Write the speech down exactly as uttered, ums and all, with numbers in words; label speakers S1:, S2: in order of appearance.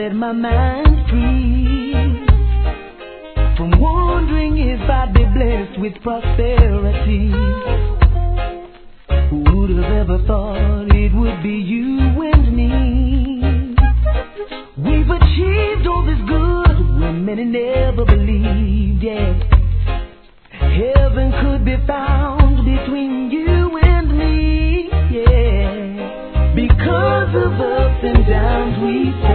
S1: set my mind free from wondering if I'd be blessed with prosperity. Who would have ever thought it would be you and me? We've achieved all this good when many never believed, yeah. Heaven could be found between you and me, yeah. Because of ups and downs we